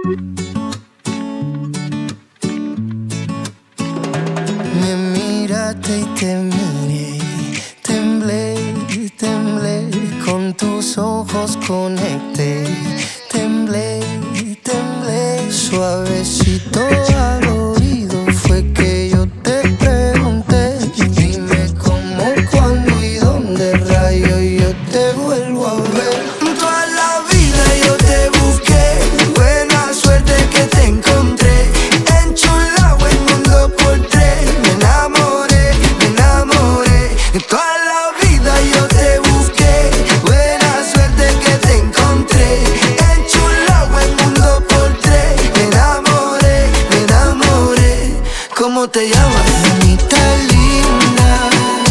Me miraste y te miré, temblé, temblé, con tus ojos conecté, temblé, temblé, suavecito al oído fue que yo te pregunté, dime cómo, cuándo y dónde rayo yo te vuelvo a ver. Toda la vida yo te busqué, buena suerte que te encontré, enchulado el mundo por tres, me enamoré, me enamoré. Toda la vida yo te busqué, buena suerte que te encontré, enchulado el mundo por tres, me enamoré, me enamoré. ¿Cómo te llamas, mamita linda?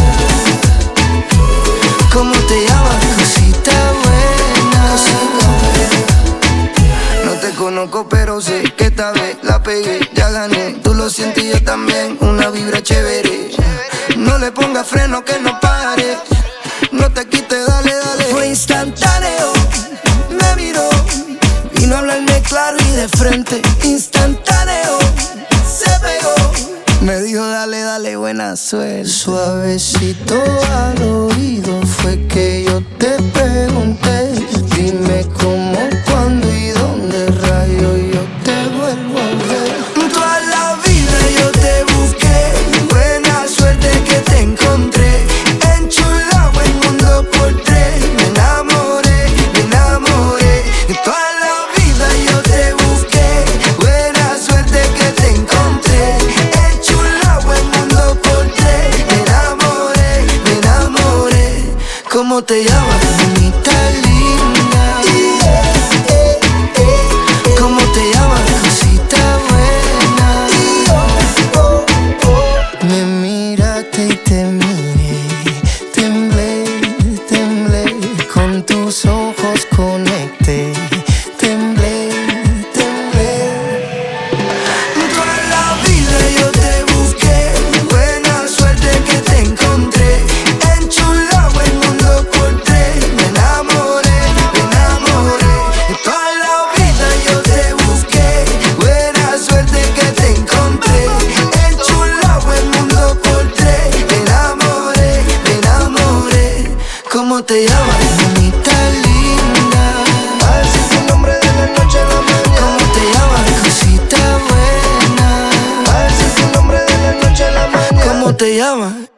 ¿Cómo te llamas, cosita buena? No te conozco pero sé que esta vez la pegué, ya gané. Tú lo sientes y yo también, una vibra chévere. No le pongas freno que no pare, no te quites, dale, dale. Fue instantáneo, me miró, vino a hablarme claro y de frente. Instantáneo, se pegó, me dijo dale, dale, buena suerte. Suavecito al oído fue que yo te pregunté, dime cómo, cuándo y dónde rayo yo te vuelvo a ver. Toda la vida yo te busqué, buena suerte que te encontré, enchulado el mundo por tres, me enamoré, me enamoré. Toda la vida yo te busqué, buena suerte que te encontré, enchulado el mundo por tres, me enamoré, me enamoré. ¿Cómo te llamas, mamita linda? ¿Cómo te llamas, cosita buena? Me miraste y te miré, temblé, temblé, con tus ojos conecté, temblé, temblé. Toda la vida yo te busqué, buena suerte que te encontré, enchulado el mundo por tres, me enamoré, me enamoré. Toda la vida yo te busqué, buena suerte que te encontré, enchulado el mundo por tres, me enamoré, me enamoré. ¿Cómo te llamas, mamita linda? A ver si es el nombre de la noche a la mañana. ¿Cómo te llamas, cosita buena? A ver si es el nombre de la noche a la mañana. ¿Cómo te llamas?